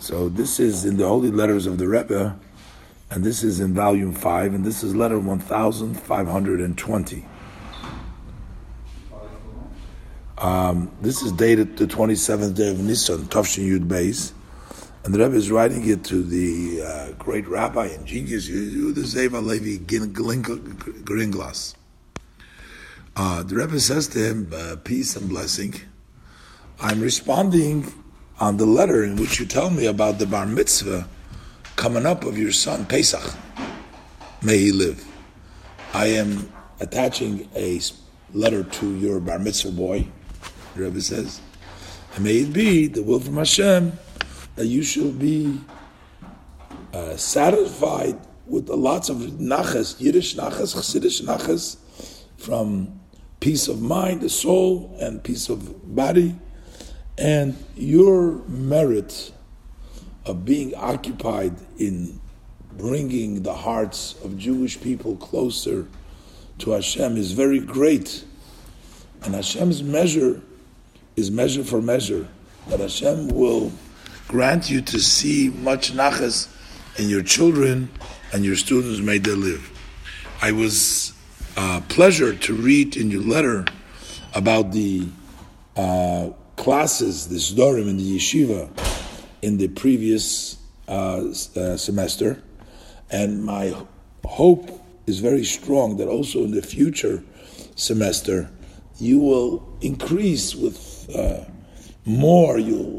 So this is in the Holy Letters of the Rebbe, and this is in volume 5, and this is letter 1520. This is dated the 27th day of Nisan, Tafshin Yud Beis, and the Rebbe is writing it to the great rabbi and genius, Yehuda Zeva Levi Gringlas. The Rebbe says to him, peace and blessing. I'm responding on the letter in which you tell me about the bar mitzvah coming up of your son, Pesach. May he live. I am attaching a letter to your bar mitzvah boy, the Rebbe says, and may it be the will from Hashem that you shall be satisfied with lots of nachas, Yiddish nachas, Chassidish nachas, from peace of mind, the soul, and peace of body, and your merit of being occupied in bringing the hearts of Jewish people closer to Hashem is very great. And Hashem's measure is measure for measure, that Hashem will grant you to see much nachas in your children and your students may they live. I was pleasure to read in your letter about the classes, the Sdorim in the yeshiva in the previous semester, and my hope is very strong that also in the future semester you will increase with more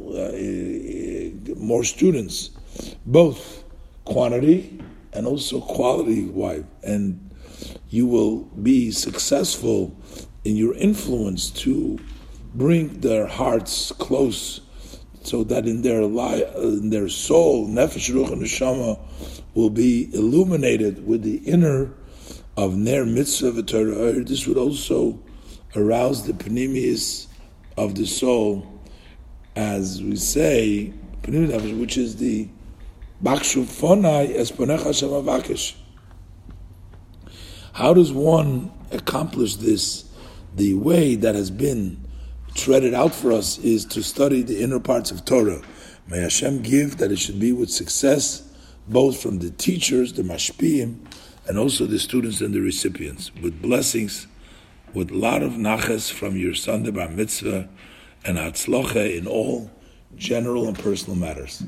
students, both quantity and also quality-wise, and you will be successful in your influence to bring their hearts close, so that in their soul, nefesh, ruach, and neshama will be illuminated with the inner of ner mitzvah v'torah. This would also arouse the pnimius of the soul, as we say, which is the bakshu fonai esponecha Hashem avakesh. How does one accomplish this? The way that has been treaded out for us is to study the inner parts of Torah. May Hashem give that it should be with success, both from the teachers, the mashpiyim, and also the students and the recipients, with blessings, with a lot of nachas from your son, the bar mitzvah, and hatzlocha in all general and personal matters.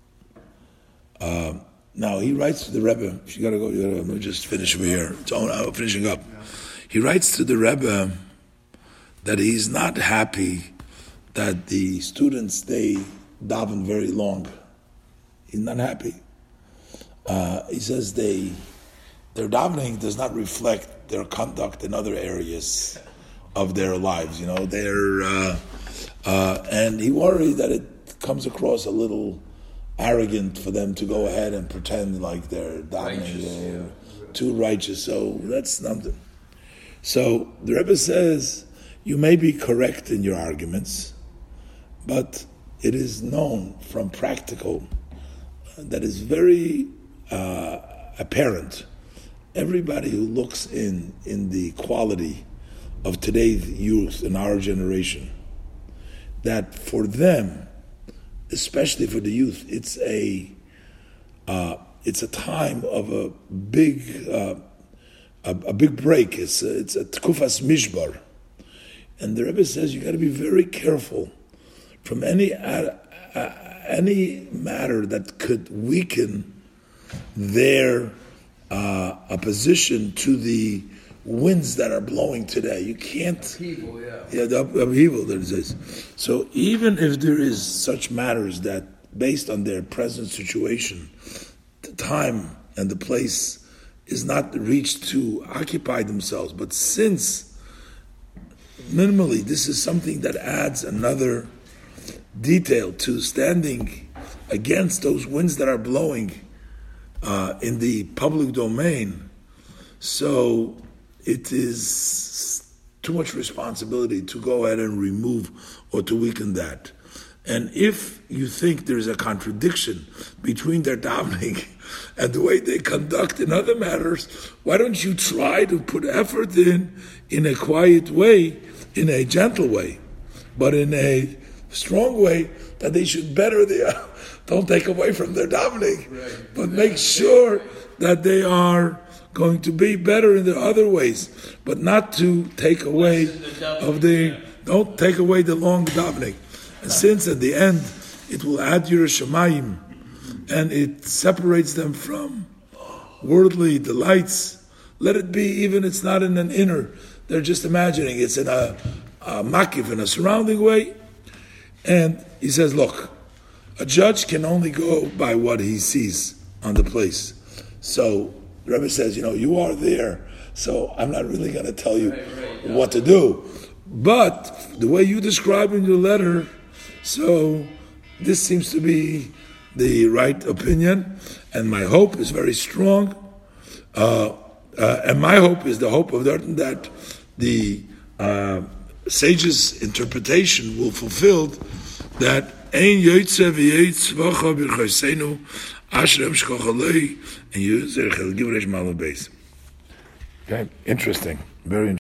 Now he writes to the Rebbe. If you gotta go, let me just finish over here. I'm finishing up. He writes to the Rebbe that he's not happy that the students, they daven very long. He's not happy. He says their davening does not reflect their conduct in other areas of their lives. And he worried that it comes across a little arrogant for them to go ahead and pretend like they're davening too righteous. So that's something. So the Rebbe says, you may be correct in your arguments, but it is known from practical that is very apparent. Everybody who looks in the quality of today's youth in our generation, that for them, especially for the youth, it's a time of a big break. It's a tkufas mishbar. And the Rebbe says you got to be very careful from any matter that could weaken their opposition to the winds that are blowing today. You can't. Upheaval, the upheaval that it is. So even if there is such matters that, based on their present situation, the time and the place is not reached to occupy themselves, but since minimally, this is something that adds another detail to standing against those winds that are blowing in the public domain. So it is too much responsibility to go ahead and remove or to weaken that. And if you think there's a contradiction between their davening and the way they conduct in other matters, why don't you try to put effort in a quiet way, in a gentle way, but in a strong way that they should better their, don't take away from their davening, but make sure that they are going to be better in the other ways, but not to take away don't take away the long davening. And since at the end it will add Yerushalayim and it separates them from worldly delights, let it be even it's not in an inner, they're just imagining, it's in a makif, in a surrounding way. And he says, look, a judge can only go by what he sees on the place. So the Rebbe says, you are there, so I'm not really going to tell you what to do. But the way you describe in your letter, so this seems to be the right opinion, and my hope is very strong. And my hope is the hope of that the sage's interpretation will fulfill that Ein Yotzeh v'Yetz Vacha B'Chosenu Ashrem Shkochalei and Yuzer Chel Givresh Malo Beis. Okay, interesting, very interesting.